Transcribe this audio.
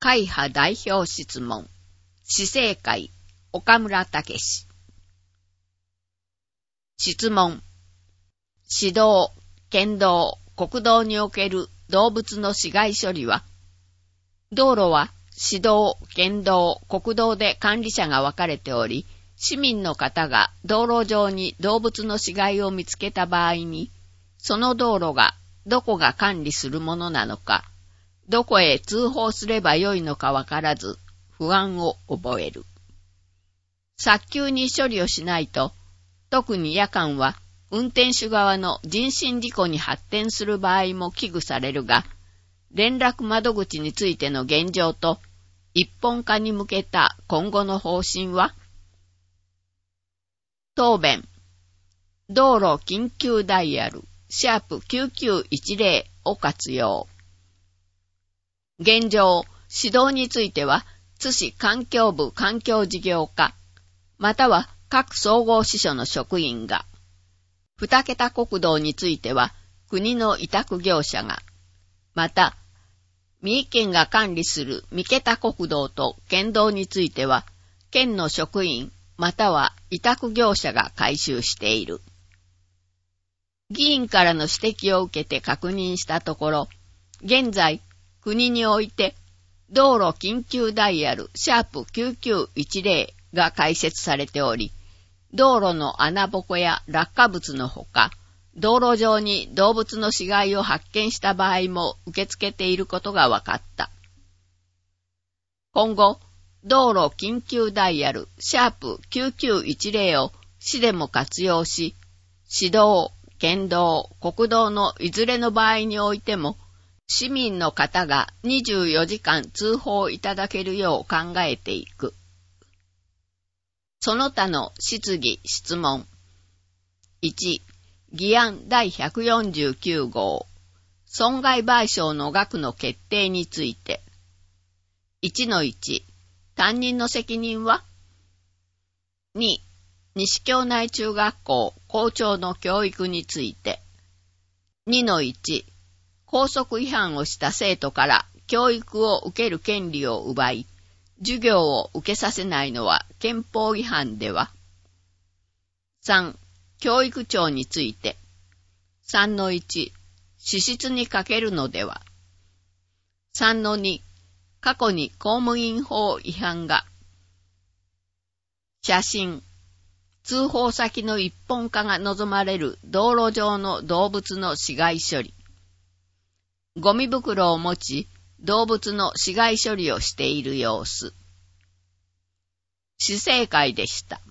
会派代表質問。市政会、岡村武史。質問。市道、県道、国道における動物の死骸処理は、道路は市道、県道、国道で管理者が分かれており、市民の方が道路上に動物の死骸を見つけた場合に、その道路がどこが管理するものなのか、どこへ通報すればよいのかわからず、不安を覚える。早急に処理をしないと、特に夜間は運転手側の人身事故に発展する場合も危惧されるが、連絡窓口についての現状と一本化に向けた今後の方針は？答弁。道路緊急ダイヤル#9910を活用。現状、指導については、津市環境部環境事業課、または各総合支所の職員が、二桁国道については、国の委託業者が、また、三重県が管理する三桁国道と県道については、県の職員、または委託業者が回収している。議員からの指摘を受けて確認したところ、現在、国において、道路緊急ダイヤル#9910が開設されており、道路の穴ぼこや落下物のほか、道路上に動物の死骸を発見した場合も受け付けていることが分かった。今後、道路緊急ダイヤル#9910を市でも活用し、市道、県道、国道のいずれの場合においても、市民の方が24時間通報いただけるよう考えていく。その他の質疑・質問。1、議案第149号。損害賠償の額の決定について。1-1、担任の責任は？ 2、西京内中学校校長の教育について。2-1、校則違反をした生徒から教育を受ける権利を奪い、授業を受けさせないのは憲法違反では？ 3. 教育長について。3-1、支出にかけるのでは？ 3-2、過去に公務員法違反が。写真。通報先の一本化が望まれる道路上の動物の死骸処理。ゴミ袋を持ち、動物の死骸処理をしている様子。市政会でした。